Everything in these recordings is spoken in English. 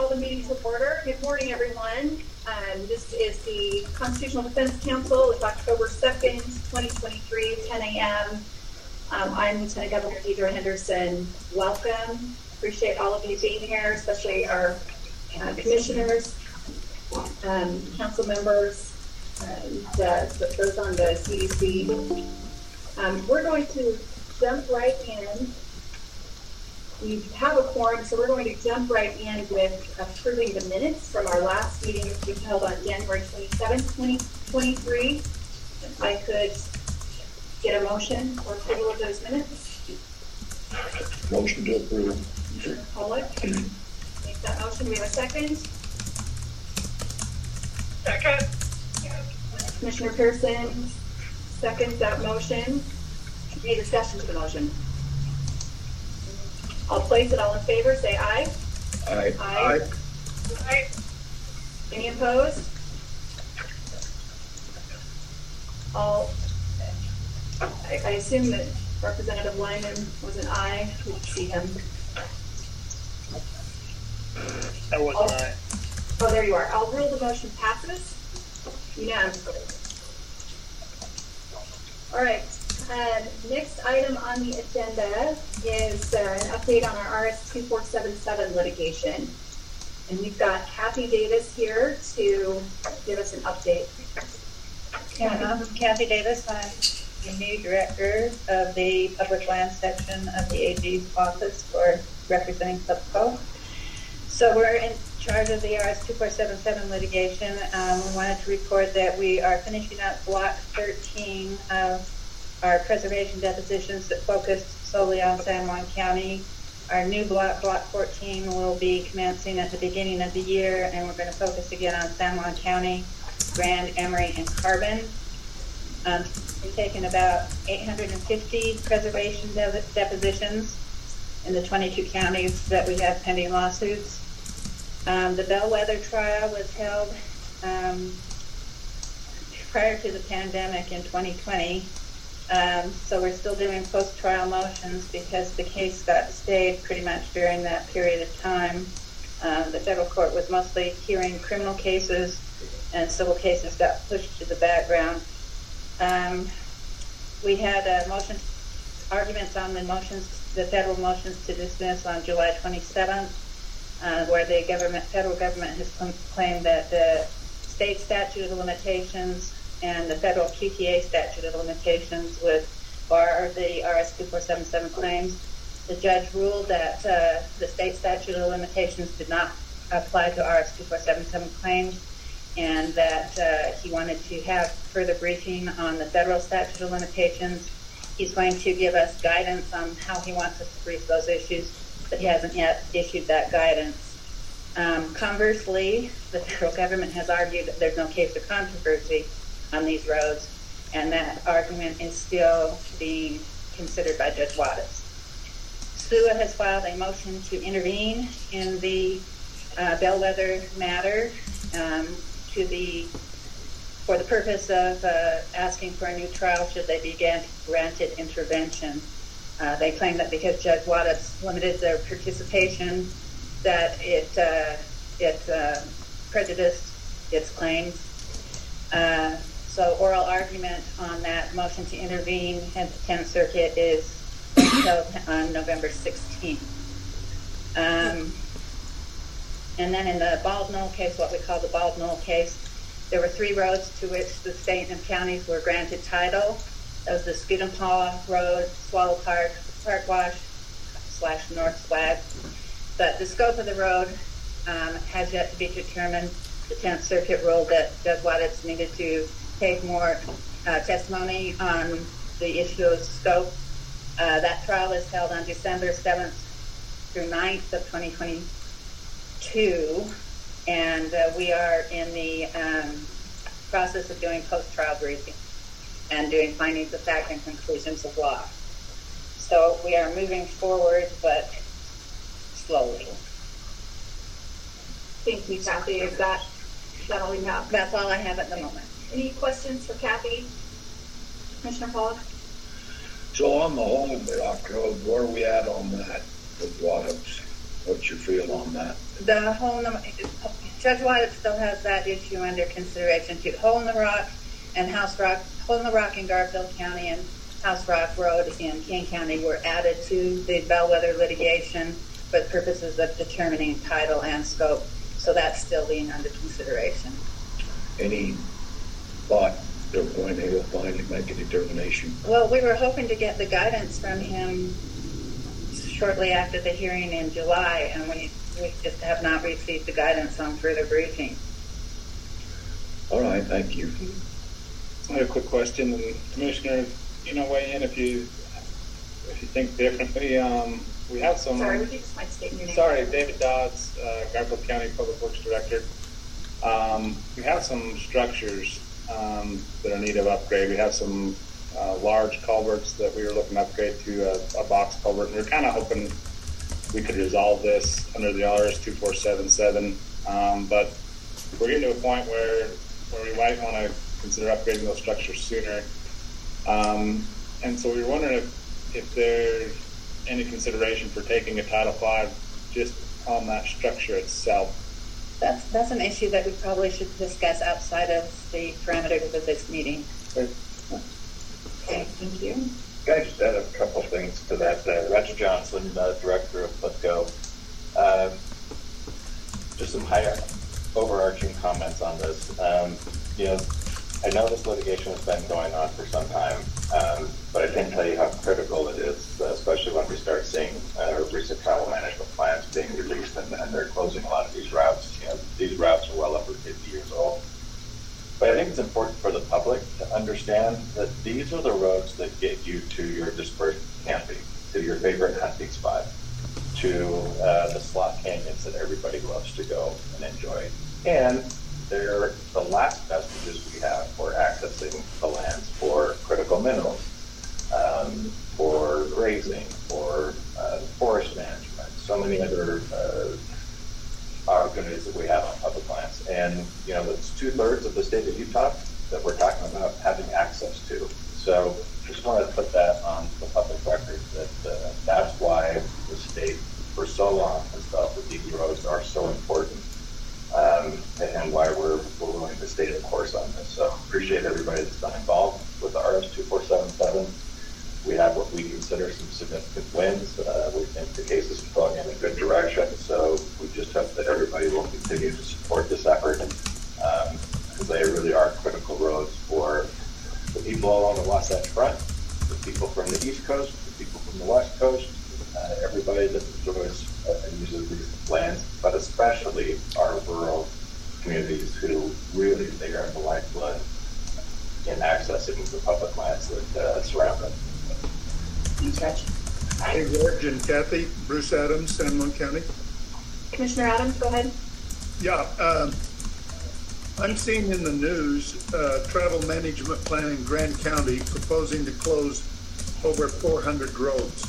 call the meeting to order. Good morning, everyone. This is the Constitutional Defense Council. It's October 2nd, 2023, 10 a.m. I'm Lieutenant Governor Deidre Henderson. Welcome. Appreciate all of you being here, especially our commissioners, council members, and those on the CDC. We're going to jump right in. We have a quorum, so we're going to jump right in with approving the minutes from our last meeting, which we held on January 27th, 2023. If I could get a motion for approval of those minutes. Motion to approve. Pollock, make that motion. We have a second. Second. Commissioner Pearson seconds that motion. Any discussion to the motion? I'll place it. All in favor, say aye. Aye. Aye. Aye. Any opposed? I assume that Representative Lyman was an aye. We can see him. That was an aye. Oh, there you are. I'll rule the motion passes unanimously. All right. Next item on the agenda is an update on our RS-2477 litigation. And we've got Kathy Davis here to give us an update. Yeah, I'm Kathy Davis. I'm the new director of the Public Land section of the AG's office for representing SUPCO. So we're in charge of the RS-2477 litigation. We wanted to report that we are finishing up Block 13 of our preservation depositions that focused solely on San Juan County. Our new block, Block 14, will be commencing at the beginning of the year, and we're going to focus again on San Juan County, Grand, Emery, and Carbon. We've taken about 850 preservation depositions in the 22 counties that we have pending lawsuits. The bellwether trial was held prior to the pandemic in 2020. So we're still doing post-trial motions because the case got stayed pretty much during that period of time. The federal court was mostly hearing criminal cases, and civil cases got pushed to the background. We had arguments on the federal motions to dismiss on July 27th, where the federal government has claimed that the state statute of limitations and the federal QTA statute of limitations would bar the RS-2477 claims. The judge ruled that the state statute of limitations did not apply to RS-2477 claims, and that he wanted to have further briefing on the federal statute of limitations. He's going to give us guidance on how he wants us to brief those issues, but he hasn't yet issued that guidance. Conversely, the federal government has argued that there's no case of controversy on these roads, and that argument is still being considered by Judge Wattis. SUA has filed a motion to intervene in the bellwether matter for the purpose of asking for a new trial should they be granted intervention. They claim that because Judge Wattis limited their participation, that it prejudiced its claims. So oral argument on that motion to intervene at the 10th Circuit is held on November 16th. And then in the Bald Knoll case, what we call the Bald Knoll case, there were 3 roads to which the state and counties were granted title. That was the Scudampaw Road, Swallow Park, Park Wash / North Swag. But the scope of the road has yet to be determined. The 10th Circuit ruled that Judge Wattis needed to take more testimony on the issue of scope. That trial is held on December 7th through 9th of 2022, and we are in the process of doing post-trial briefing and doing findings of fact and conclusions of law. So we are moving forward, but slowly. Thank you, Kathy. Is that all you have? That's all I have at the moment. Any questions for Kathy? Commissioner Pollock? So on the whole block road, where are we at on that with Wattis? What's your feel on that? The hole in the, Judge Wyatt still has that issue under consideration too. Hole in the Rock and Hole in the Rock in Garfield County and House Rock Road in King County were added to the bellwether litigation for purposes of determining title and scope. So that's still being under consideration. Any thought they're going to finally make a determination? Well, we were hoping to get the guidance from him shortly after the hearing in July, and we just have not received the guidance on further briefing. All right, thank you. I have a quick question, and Commissioner, weigh in if you think differently. We have some. Sorry, would you just mind stating your name? Sorry, David Dodds, Garfield County Public Works Director. We have some structures that are in need of upgrade. We have some large culverts that we were looking to upgrade to a box culvert, and we're kind of hoping we could resolve this under the RS 2477. But we're getting to a point where we might want to consider upgrading those structures sooner. And so we were wondering if there's any consideration for taking a Title V just on that structure itself. That's an issue that we probably should discuss outside of the parameters of this meeting. Okay, thank you. I just add a couple things to that. Roger Johnson, Director of FLIPCO. Just some high overarching comments on this. I know this litigation has been going on for some time, but I can't tell you how critical it is, especially when we start seeing recent travel management plans being released and they're closing a lot of these routes. These routes are well over 50 years old. But I think it's important for the public to understand that these are the roads that get you to your dispersed camping, to your favorite hunting spot, to the slot canyons that everybody loves to go and enjoy. And they're the last vestiges we have for accessing the lands for critical minerals, for grazing, for forest management, so many other opportunities that we have on public lands. And, it's 2/3 of the state of Utah that we're talking about having access to. So just wanted to put that on the public record that that's why the state for so long has felt that these roads are so important. And why we're willing to stay the course on this. So appreciate everybody that's been involved with the RS 2477. We have what we consider some significant wins. We think the case is going in a good direction. So we just hope that everybody will continue to support this effort because they really are critical roads for the people along the Wasatch Front, the people from the East Coast, the people from the West Coast, everybody that enjoys and uses these lands, but especially our rural communities who really, they are the lifeblood in accessing the public lands that surround them. Thanks, Rich. Hey, George and Kathy, Bruce Adams, San Juan County. Commissioner Adams, go ahead. Yeah, I'm seeing in the news travel management plan in Grand County proposing to close over 400 roads.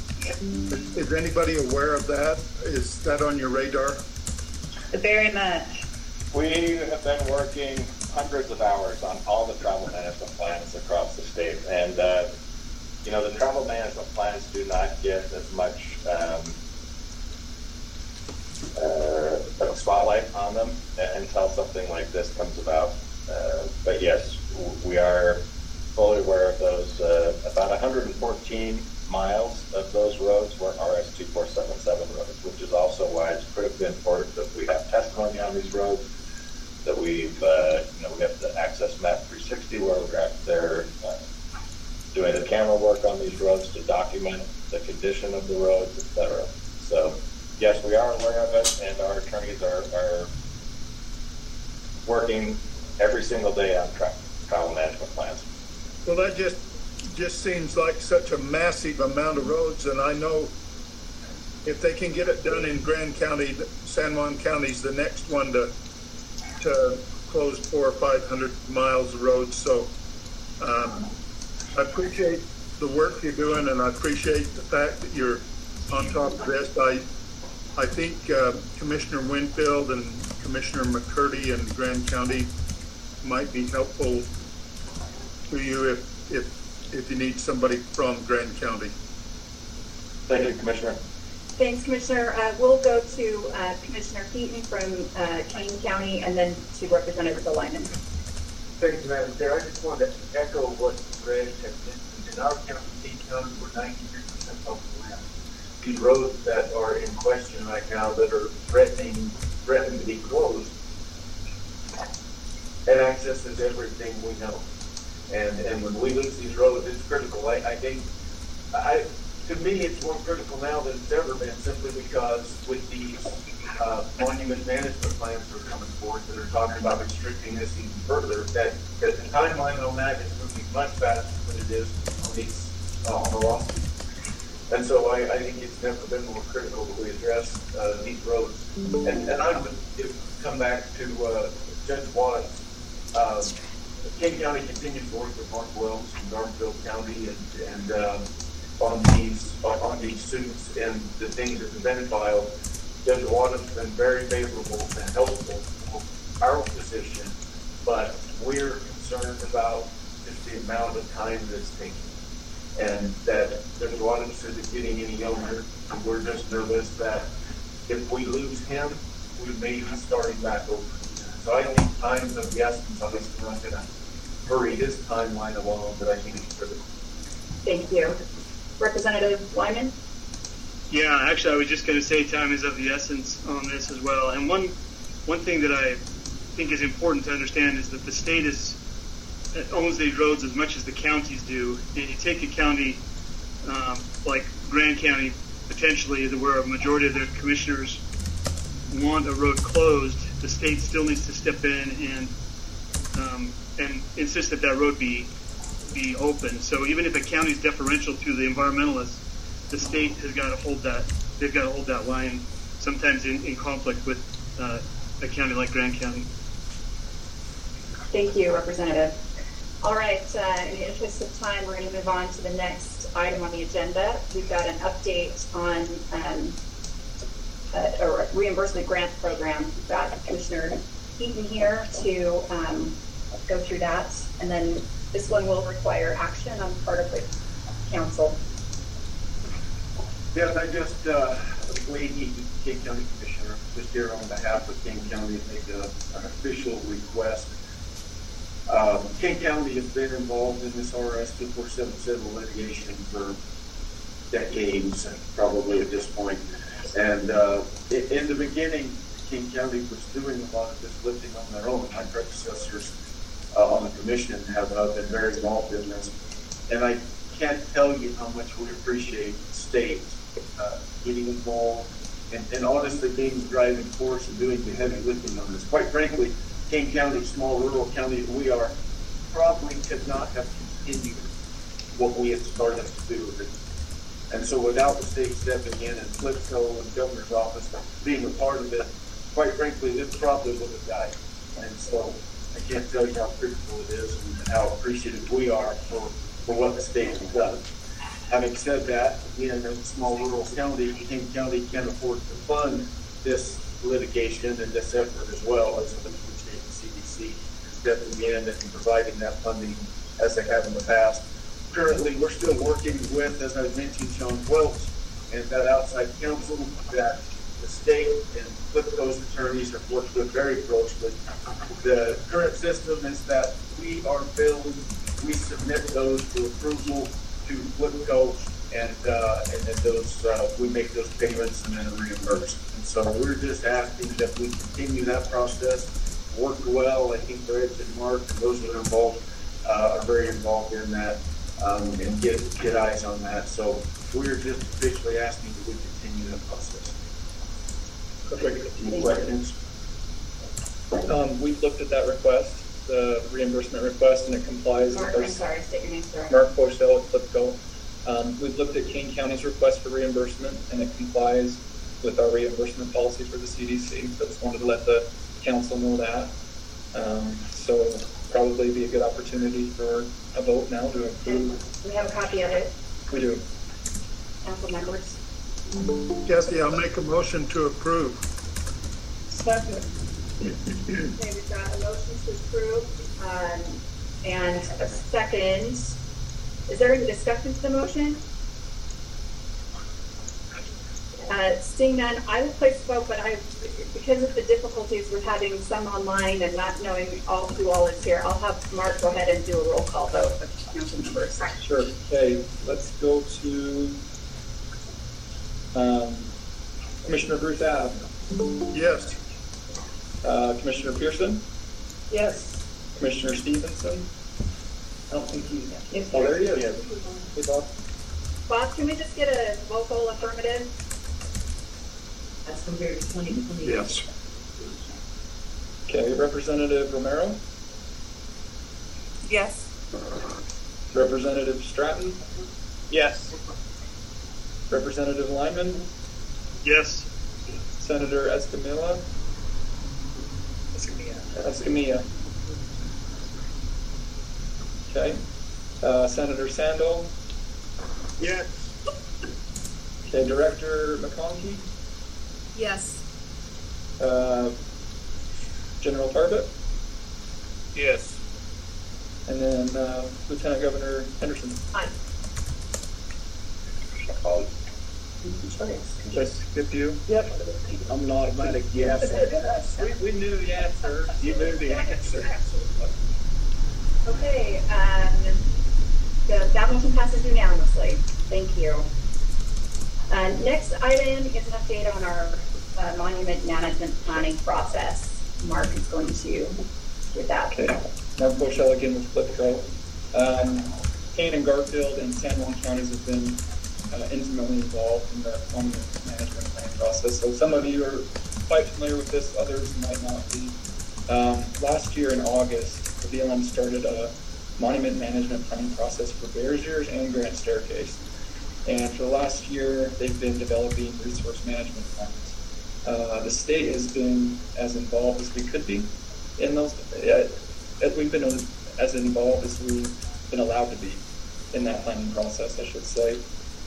Is anybody aware of that? Is that on your radar? Very much. We have been working hundreds of hours on all the travel management plans across the state. And, the travel management plans do not get as much spotlight on them until something like this comes about. But yes, we are fully aware of those. About 114 miles of those roads were RS 2477 roads, which is also why it's critically important that we have testimony on these roads, that we have the Access Map 360 where we're out there doing the camera work on these roads to document the condition of the roads, etc. So, yes, we are aware of it, and our attorneys are working every single day on travel management plans. Well, that just seems like such a massive amount of roads, and I know if they can get it done in Grand County, San Juan County's the next one to close 400 or 500 miles of roads. So I appreciate the work you're doing, and I appreciate the fact that you're on top of this. I think Commissioner Winfield and Commissioner McCurdy in Grand County might be helpful to you if you need somebody from Grand County. Thank you, Commissioner. Thanks, Commissioner. We'll go to Commissioner Heaton from Kane County and then to Representative Lyman. Thank you, Madam Chair. I just wanted to echo what Greg had mentioned. In our county, Kane County, we're 93% open land. These roads that are in question right now that are threatening to be closed, and access is everything we know. And when we lose these roads, it's critical. To me, it's more critical now than it's ever been, simply because with these monument management plans that are coming forth that are talking about restricting this even further, that the timeline on that is moving much faster than it is on the lawsuit. And so I think it's never been more critical that we address these roads. And I would come back to Judge Watts. King County continues to work with Mark Wells from Garfield County and on these suits and the things that have been filed. Judge Watts has been very favorable and helpful for our position, but we're concerned about just the amount of time that's taking. And that Judge Watts isn't getting any younger, and we're just nervous that if we lose him, we may be starting back over. So I think time's of the essence. Obviously, we're not going to hurry his timeline along, but I think it's critical. Thank you. Representative Lyman? Yeah, actually, I was just going to say time is of the essence on this as well. And one thing that I think is important to understand is that the state owns these roads as much as the counties do. And you take a county like Grand County, potentially, where a majority of their commissioners want a road closed, the state still needs to step in and insist that that road be open. So even if a county is deferential to the environmentalists, the state has got to hold that. They've got to hold that line, sometimes in conflict with a county like Grand County. Thank you, Representative. All right, in the interest of time, we're going to move on to the next item on the agenda. We've got an update on a reimbursement grant program. We've got Commissioner Heaton here to go through that, and then this one will require action on part of the council. Yes, I just, Wade Heaton, King County Commissioner, just here on behalf of King County to make an official request. King County has been involved in this RS 247 civil litigation for decades, probably at this point. And in the beginning, King County was doing a lot of this lifting on their own. My predecessors on the commission have been very involved in this. And I can't tell you how much we appreciate the state getting involved and honestly being the driving force and doing the heavy lifting on this. Quite frankly, King County, small rural county that we are, probably could not have continued what we had started to do. And so without the state stepping in and FLPCO and governor's office being a part of it, quite frankly, this probably would have died. And so I can't tell you how critical it is and how appreciative we are for what the state has done. Having said that, again, as a small rural county, King County can afford to fund this litigation and this effort as well as the CDC stepping in and providing that funding as they have in the past. Currently, we're still working with, as I mentioned, Sean Welch and that outside counsel that the state and FLPCO's attorneys have worked with very closely. The current system is that we are billed, we submit those for approval to FLPCO, and then those we make those payments and then reimbursed. And so we're just asking that we continue that process, work well. I think Greg and Mark and those that are involved are very involved in that. And get eyes on that. So we're just officially asking that we continue that process. Any questions? We've looked at that request, the reimbursement request, and it complies Mark, with I'm sorry, state your name, sir. Mark Borsell with FLPCO. We've looked at King County's request for reimbursement, and it complies with our reimbursement policy for the CDC. So just wanted to let the council know that. So probably be a good opportunity for a vote now to approve. We have a copy of it. We do. Council members. Kathy, I'll make a motion to approve. Second. Okay, we've got a motion to approve and a second. Is there any discussion to the motion? Seeing none, I will place vote, but because of the difficulties with having some online and not knowing who all is here, I'll have Mark go ahead and do a roll call vote of council members. Sure. Okay, let's go to Commissioner Bruce Adams. Yes. Commissioner Pearson? Yes. Commissioner Stevenson? I don't think he's Yes, Oh, there he is. Hey, Bob. Bob, can we just get a vocal affirmative? As compared to 2020. Yes. Okay, Representative Romero? Yes. Representative Stratton? Yes. Representative Lyman? Yes. Senator Escamilla? Escamilla. Okay. Senator Sandel? Yes. Okay, Director McConkey? Yes. General Tarbett? Yes. And then Lieutenant Governor Henderson. Aye. Just skip you. Yep. I'm an automatic yes. We knew the answer. You knew the answer. Okay, that motion passes unanimously. Thank you. Next item is an update on our monument management planning process. Mark is going to give that. Okay. Mark Boschel again with Flipco. Kane and Garfield and San Juan counties have been intimately involved in the monument management planning process. So some of you are quite familiar with this, others might not be. Last year in August, the BLM started a monument management planning process for Bears Ears and Grand Staircase. And for the last year, they've been developing resource management plans. The state has been as involved as we could be in those. We've been as involved as we've been allowed to be in that planning process, I should say.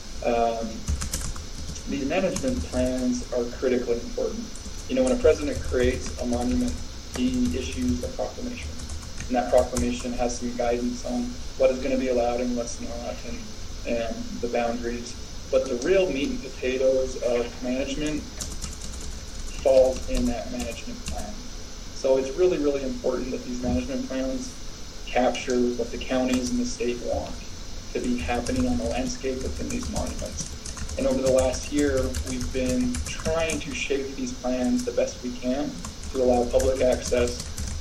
These management plans are critically important. You know, when a president creates a monument, he issues a proclamation. And that proclamation has some guidance on what is going to be allowed and what's not, and the boundaries. But the real meat and potatoes of management falls in that management plan. So it's really, really important that these management plans capture what the counties and the state want to be happening on the landscape within these monuments. And over the last year, we've been trying to shape these plans the best we can to allow public access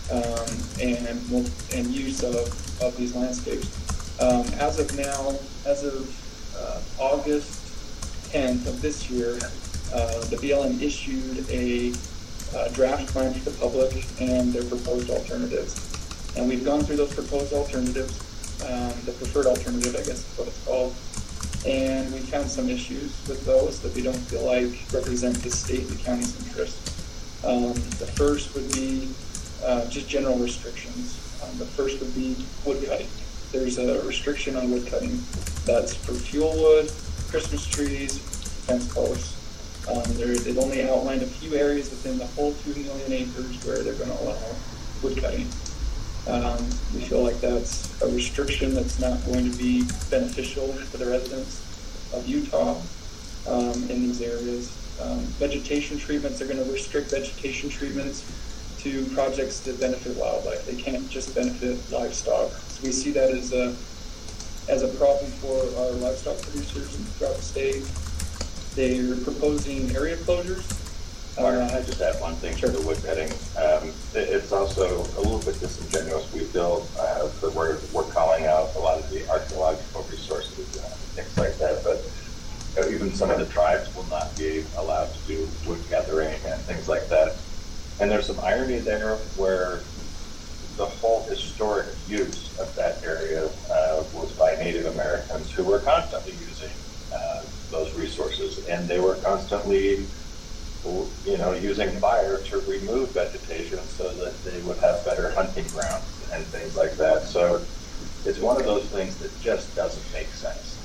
and use of these landscapes. As of now, as of August 10th of this year, the BLM issued a draft plan for the public and their proposed alternatives. And we've gone through those proposed alternatives, the preferred alternative, I guess is what it's called. And we found some issues with those that we don't feel like represent the state and the county's interest. The first would be just general restrictions. The first would be wood cutting. There's a restriction on wood cutting that's for fuel wood, Christmas trees, fence posts. They've only outlined a few areas within the whole 2 million acres where they're going to allow wood cutting. We feel like that's a restriction that's not going to be beneficial for the residents of Utah in these areas. Vegetation treatments, they're going to restrict vegetation treatments to projects that benefit wildlife. They can't just benefit livestock. So we see that as a problem for our livestock producers throughout the state. They're proposing area closures. Martin, I just add one thing to the wood cutting. It's also a little bit disingenuous. We feel that we're calling out a lot of the archaeological resources and things like that, but even some of the tribes will not be allowed to do wood gathering and things like that. And there's some irony there where the whole historic use of that area was by Native Americans who were constantly using those resources, and they were constantly using fire to remove vegetation so that they would have better hunting grounds and things like that. So it's one of those things that just doesn't make sense.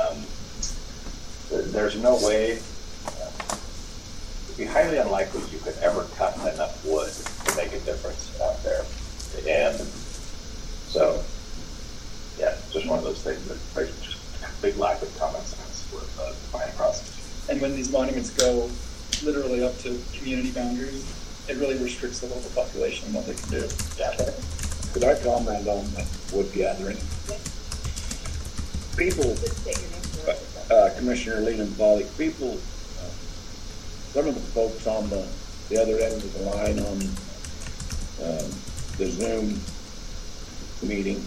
There's no way, it'd be highly unlikely you could ever cut enough wood to make a difference out there. And so, yeah, just one of those things that there's just a big lack of common sense with the planning process. And when these monuments go literally up to community boundaries, it really restricts the local population and what they can do. Yeah. Could I comment on the wood gathering? People, Commissioner Leland Pollock, people, some of the folks on the other end of the line on the Zoom meeting,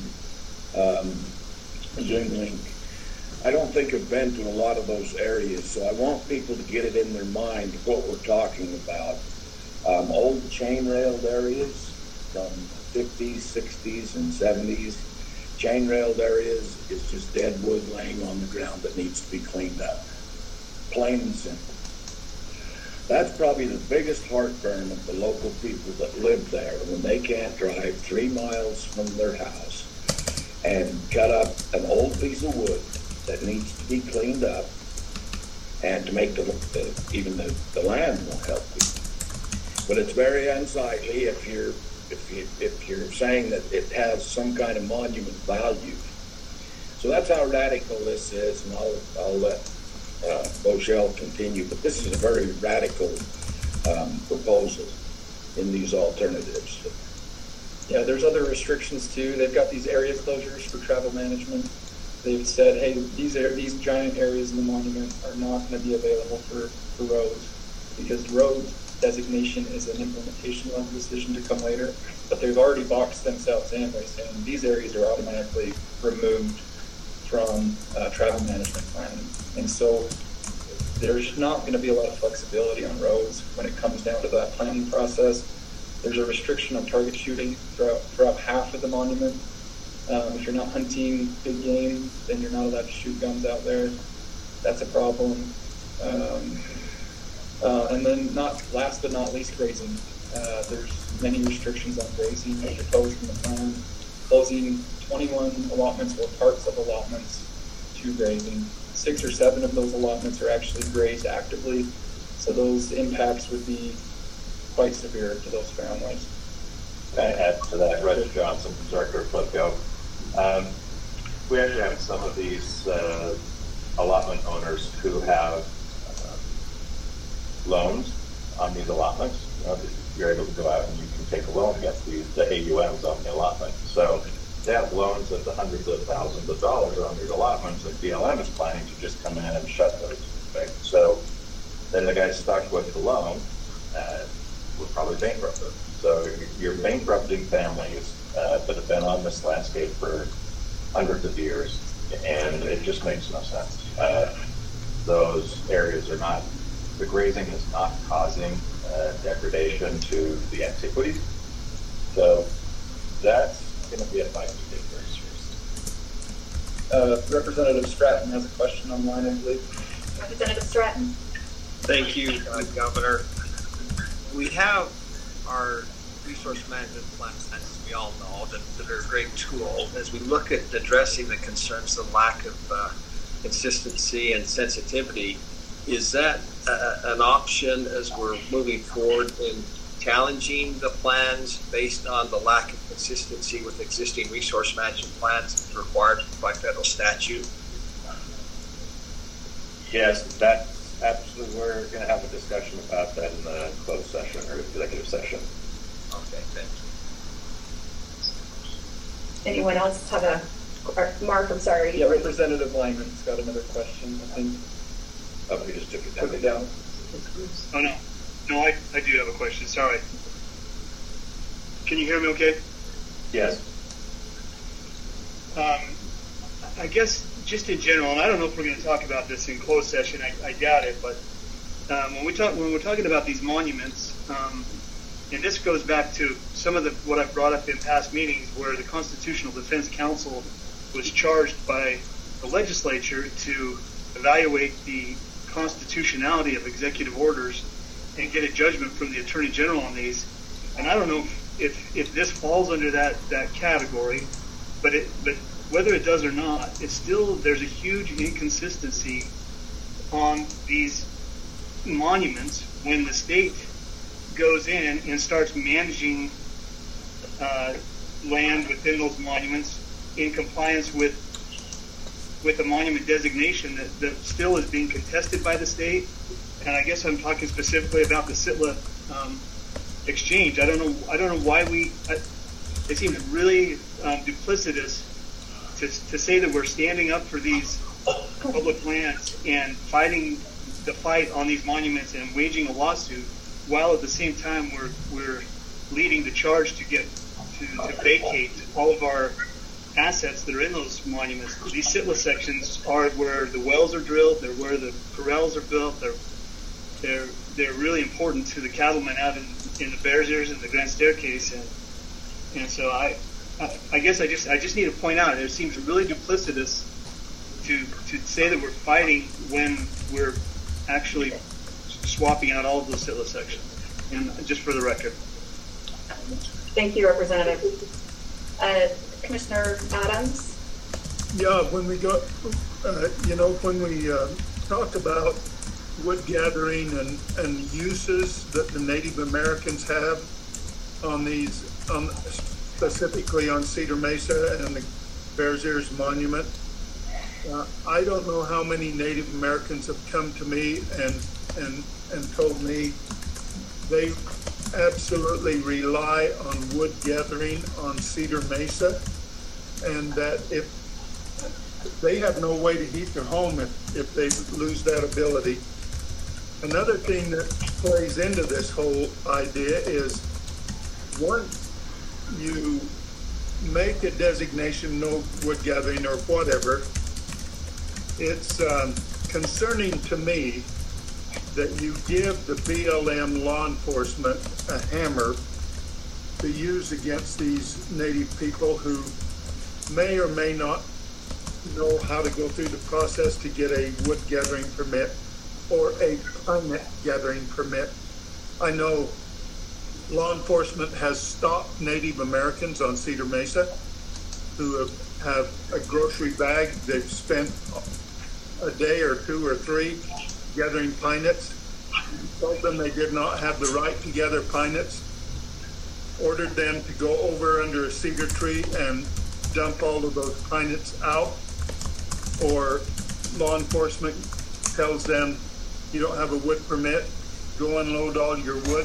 Zoom link, I don't think have been to a lot of those areas, so I want people to get it in their mind what we're talking about. Old chain-railed areas from 50s, 60s, and 70s. Chain-railed areas is just dead wood laying on the ground that needs to be cleaned up. Plain and simple. That's probably the biggest heartburn of the local people that live there when they can't drive 3 miles from their house and cut up an old piece of wood that needs to be cleaned up, and to make even the land won't help you. But it's very unsightly if you're saying that it has some kind of monument value. So that's how radical this is, and I'll let Bochelle continue. But this is a very radical proposal in these alternatives. Yeah, there's other restrictions too. They've got these area closures for travel management. They've said, hey, these giant areas in the monument are not going to be available for roads, because road designation is an implementation level decision to come later. But they've already boxed themselves in by saying these areas are automatically removed from travel management planning. And so there's not going to be a lot of flexibility on roads when it comes down to that planning process. There's a restriction on target shooting throughout half of the monument. If you're not hunting big game, then you're not allowed to shoot guns out there. That's a problem. And then last but not least, grazing. There's many restrictions on grazing proposed in the plan. Closing 21 allotments or parts of allotments to grazing. 6 or 7 of those allotments are actually grazed actively, so those impacts would be quite severe to those families. Can I add to that? Roger Johnson, Director of FlipGo. We actually have some of these allotment owners who have loans on these allotments. You're able to go out and you can take a loan against the AUMs on the allotment. So they have loans of the hundreds of thousands of dollars on these allotments, and BLM is planning to just come in and shut those. Right? So then the guy stuck with the loan would probably bankrupt them. So you're bankrupting families that have been on this landscape for hundreds of years, and it just makes no sense. Those areas are not, the grazing is not causing degradation to the antiquities. So that's going to be a fight to take very seriously. Representative Stratton has a question online, I believe. Representative Stratton. Thank you, Governor. We have our resource management plans, as we all know, that are a great tool. As we look at addressing the concerns, the lack of consistency and sensitivity, is that an option as we're moving forward in challenging the plans based on the lack of consistency with existing resource management plans required by federal statute? Yes, that's absolutely. We're going to have a discussion about that in the closed session or executive session. Okay, thank you. Anyone else have a, Mark, I'm sorry. Yeah, Representative Lyman's got another question, I think. Oh, we just took it down. Took it down. Oh, no. No, I do have a question. Sorry. Can you hear me okay? Yes. I guess just in general, and I don't know if we're going to talk about this in closed session. I doubt it, but when we're talking about these monuments, and this goes back to some of what I've brought up in past meetings, where the Constitutional Defense Council was charged by the legislature to evaluate the constitutionality of executive orders and get a judgment from the Attorney General on these. And I don't know if this falls under that category, but whether it does or not, it's still, there's a huge inconsistency on these monuments when the state goes in and starts managing land within those monuments in compliance with with a monument designation that still is being contested by the state. And I guess I'm talking specifically about the Sitla exchange. I don't know why it seems really duplicitous to say that we're standing up for these public lands and fighting the fight on these monuments and waging a lawsuit, while at the same time we're leading the charge to vacate all of our assets that are in those monuments. These Sitla sections are where the wells are drilled. They're where the corrals are built. They're really important to the cattlemen out in the Bears Ears and the Grand Staircase, and so I guess I just need to point out it seems really duplicitous to say that we're fighting when we're actually swapping out all of those Sitla sections. And just for the record. Thank you, Representative. Commissioner Adams? Yeah, when we go, when we talk about wood gathering and uses that the Native Americans have on these, specifically on Cedar Mesa and the Bears Ears Monument, I don't know how many Native Americans have come to me and told me they absolutely rely on wood gathering on Cedar Mesa, and that if they have no way to heat their home if they lose that ability. Another thing that plays into this whole idea is once you make a designation, no wood gathering or whatever, it's concerning to me that you give the BLM law enforcement a hammer to use against these Native people who may or may not know how to go through the process to get a wood gathering permit or a pine gathering permit. I know law enforcement has stopped Native Americans on Cedar Mesa who have a grocery bag. They've spent a day or two or three gathering pine nuts, told them they did not have the right to gather pine nuts, ordered them to go over under a cedar tree and dump all of those pine nuts out, or law enforcement tells them you don't have a wood permit, go unload all your wood.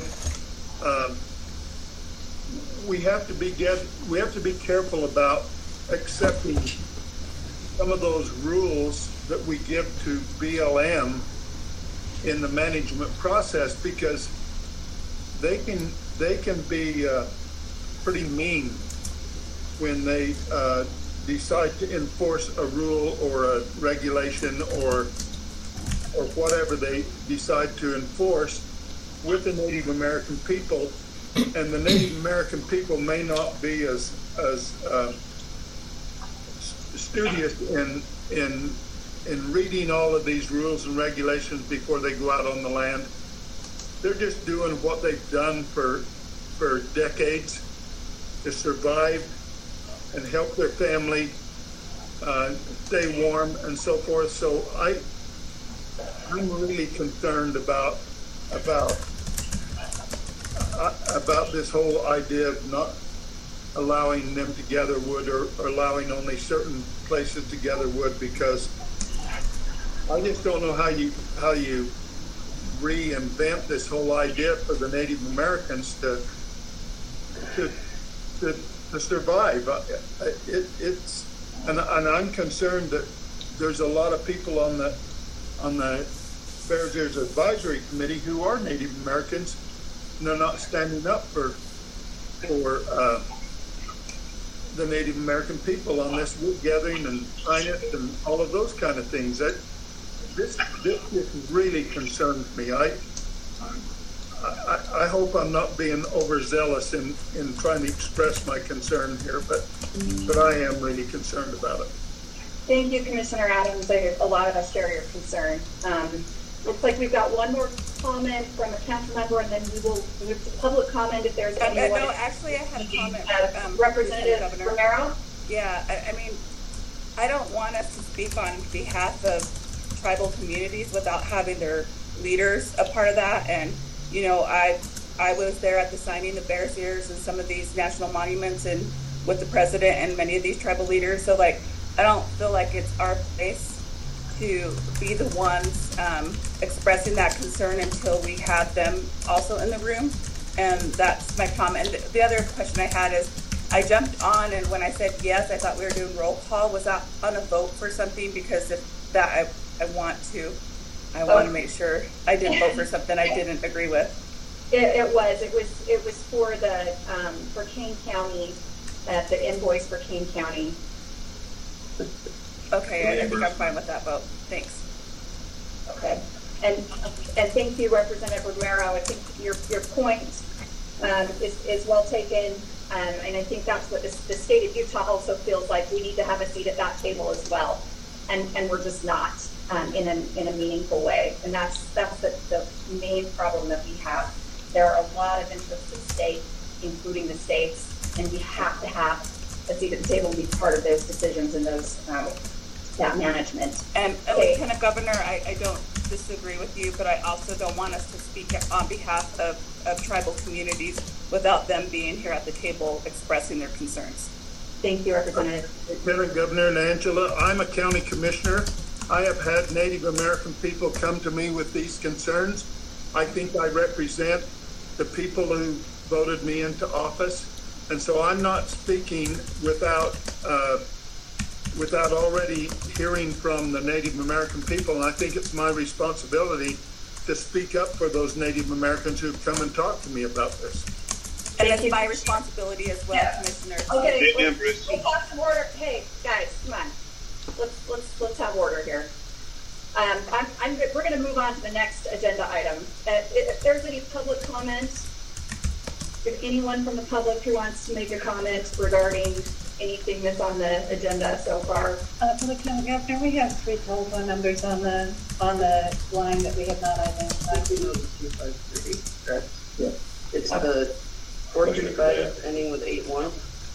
We have to be careful about accepting some of those rules that we give to BLM in the management process, because they can be pretty mean when they decide to enforce a rule or a regulation or whatever they decide to enforce with the Native American people. And the Native American people may not be as studious in reading all of these rules and regulations before they go out on the land. They're just doing what they've done for decades to survive and help their family stay warm and so forth. So I'm really concerned about this whole idea of not allowing them to gather wood or allowing only certain places to gather wood, because I just don't know how you reinvent this whole idea for the Native Americans to survive. And I'm concerned that there's a lot of people on the Bears Ears Advisory Committee who are Native Americans, and they're not standing up for the Native American people on this wood gathering and pine nuts and all of those kind of things. This really concerns me. I hope I'm not being overzealous in trying to express my concern here, but I am really concerned about it. Thank you, Commissioner Adams. A lot of us share your concern. Looks like we've got one more comment from a council member, and then we will move to public comment if there's anyone. No, actually, I had a comment. Representative Romero? Yeah, I mean, I don't want us to speak on behalf of tribal communities without having their leaders a part of that. And, you know, I was there at the signing of Bears Ears and some of these national monuments and with the president and many of these tribal leaders. So, like, I don't feel like it's our place to be the ones expressing that concern until we have them also in the room. And that's my comment. The other question I had is, I jumped on, and when I said yes, I thought we were doing roll call. Was that on a vote for something? Because if that, I want to make sure I didn't vote for something I didn't agree with. It was for the for Kane County, the invoice for Kane County. Okay, I think I'm fine with that vote. Thanks. Okay, and thank you, Representative Romero. I think your point is well taken, and I think that's what the state of Utah also feels like. We need to have a seat at that table as well, and we're just not in a meaningful way, and that's the main problem that we have. There are a lot of interested states, including the states, and we have to have a seat at the table and be part of those decisions and those that management. And Lieutenant Governor, I don't disagree with you, but I also don't want us to speak on behalf of tribal communities without them being here at the table expressing their concerns. Thank you, Representative. Lieutenant Governor and Angela, I'm a county commissioner. I have had Native American people come to me with these concerns. I think I represent the people who voted me into office. And so I'm not speaking without already hearing from the Native American people. And I think it's my responsibility to speak up for those Native Americans who've come and talked to me about this. And it's my responsibility as well, Commissioner. Okay, let's have some order. Hey, guys, come on. Let's have order here. We're going to move on to the next agenda item. If there's any public comments, if anyone from the public who wants to make a comment regarding anything that's on the agenda so far. Lieutenant Governor, we have 3 telephone numbers on the line that we have not identified. 253, correct? Yeah. It's the 435 ending with 81.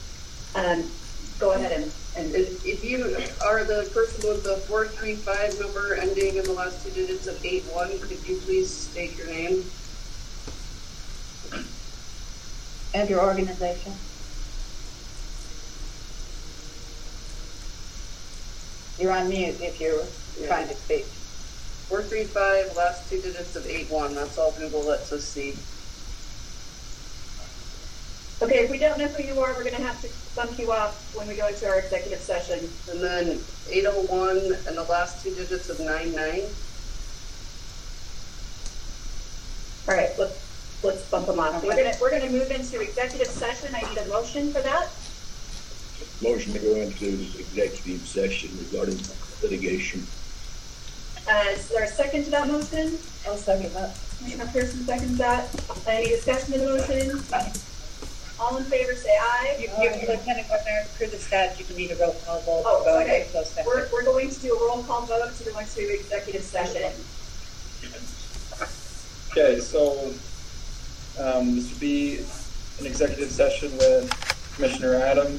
Go ahead and if you are the person with the 435 number ending in the last 2 digits of 81, could you please state your name and your organization? You're on mute if you're trying to speak. 435, last 2 digits of 81. That's all Google lets us see. Okay, if we don't know who you are, we're going to have to bump you off when we go into our executive session. And then 801 and the last 2 digits of 99. All right, let's bump them off. We're going to move into executive session. I need a motion for that. Motion to go into executive session regarding litigation. Is there a second to that motion? I'll second that. Commissioner Pearson seconds that. Any discussion of the motion? All in favor, say aye. Lieutenant Governor, for the statute, you need a roll call vote. Oh, okay. We're going to do a roll call vote to go into executive session. Okay, so this would be an executive session with Commissioner Adams,